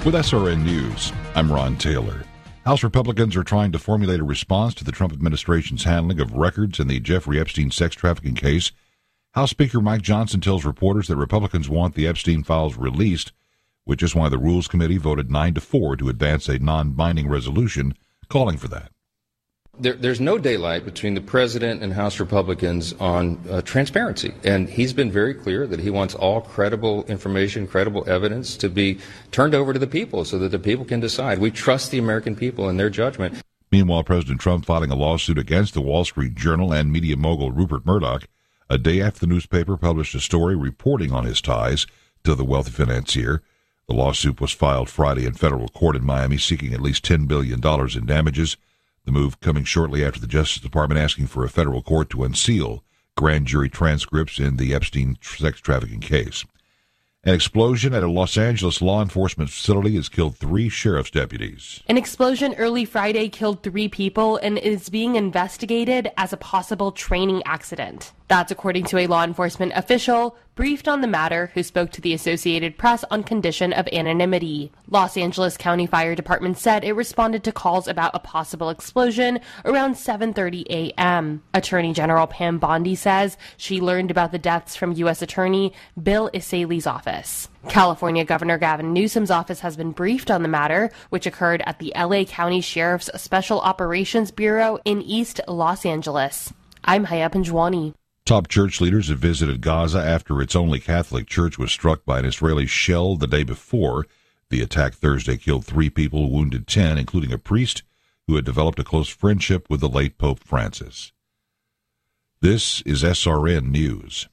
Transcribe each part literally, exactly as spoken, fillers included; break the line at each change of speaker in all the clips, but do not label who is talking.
With S R N News, I'm Ron Taylor. House Republicans are trying to formulate a response to the Trump administration's handling of records in the Jeffrey Epstein sex trafficking case. House Speaker Mike Johnson tells reporters that Republicans want the Epstein files released, which is why the Rules Committee voted nine to four to advance a non-binding resolution calling for that.
There, there's no daylight between the president and House Republicans on uh, transparency. And he's been very clear that he wants all credible information, credible evidence to be turned over to the people so that the people can decide. We trust the American people in their judgment.
Meanwhile, President Trump filing a lawsuit against the Wall Street Journal and media mogul Rupert Murdoch a day after the newspaper published a story reporting on his ties to the wealthy financier. The lawsuit was filed Friday in federal court in Miami, seeking at least ten billion dollars in damages. The move coming shortly after the Justice Department asking for a federal court to unseal grand jury transcripts in the Epstein sex trafficking case. An explosion at a Los Angeles law enforcement facility has killed three sheriff's deputies.
An explosion early Friday killed three people and is being investigated as a possible training accident. That's according to a law enforcement official briefed on the matter who spoke to the Associated Press on condition of anonymity. Los Angeles County Fire Department said it responded to calls about a possible explosion around seven thirty a.m. Attorney General Pam Bondi says she learned about the deaths from U S Attorney Bill Isaly's office. California Governor Gavin Newsom's office has been briefed on the matter, which occurred at the L A County Sheriff's Special Operations Bureau in East Los Angeles. I'm Haya Panjwani.
Top church leaders have visited Gaza after its only Catholic church was struck by an Israeli shell the day before. The attack Thursday killed three people, wounded ten, including a priest who had developed a close friendship with the late Pope Francis. This is S R N News.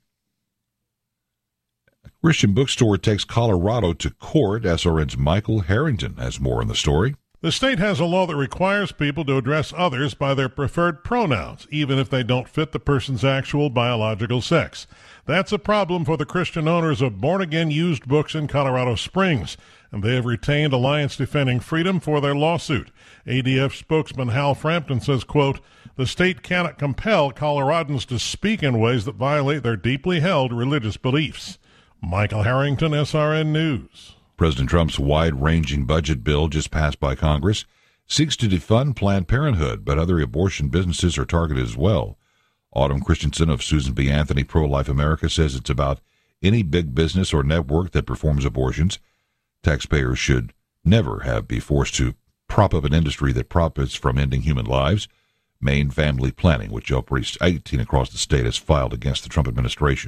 A Christian bookstore takes Colorado to court. S R N's Michael Harrington has more on the story.
The state has a law that requires people to address others by their preferred pronouns, even if they don't fit the person's actual biological sex. That's a problem for the Christian owners of born-again used books in Colorado Springs, and they have retained Alliance Defending Freedom for their lawsuit. A D F spokesman Hal Frampton says, quote, the state cannot compel Coloradans to speak in ways that violate their deeply held religious beliefs. Michael Harrington, S R N News.
President Trump's wide-ranging budget bill just passed by Congress seeks to defund Planned Parenthood, but other abortion businesses are targeted as well. Autumn Christensen of Susan B. Anthony Pro-Life America says it's about any big business or network that performs abortions. Taxpayers should never have be forced to prop up an industry that profits from ending human lives. Maine Family Planning, which operates eighteen across the state, has filed against the Trump administration.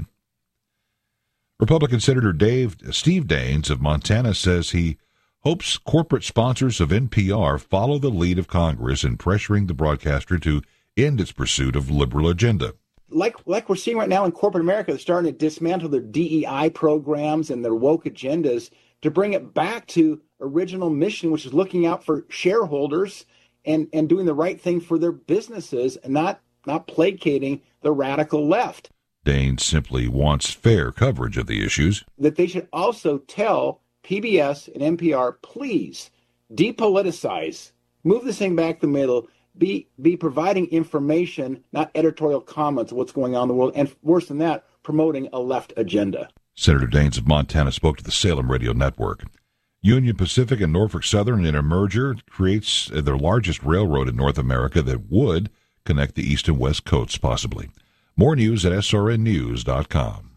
Republican Senator Dave Steve Daines of Montana says he hopes corporate sponsors of N P R follow the lead of Congress in pressuring the broadcaster to end its pursuit of liberal agenda.
Like like we're seeing right now in corporate America, they're starting to dismantle their D E I programs and their woke agendas to bring it back to original mission, which is looking out for shareholders and, and doing the right thing for their businesses and not, not placating the radical left.
Daines simply wants fair coverage of the issues.
That they should also tell P B S and N P R, please depoliticize, move this thing back the middle, be be providing information, not editorial comments of what's going on in the world, and worse than that, promoting a left agenda.
Senator Daines of Montana spoke to the Salem Radio Network. Union Pacific and Norfolk Southern in a merger creates the largest railroad in North America that would connect the east and west coasts, possibly. More news at S R N news dot com.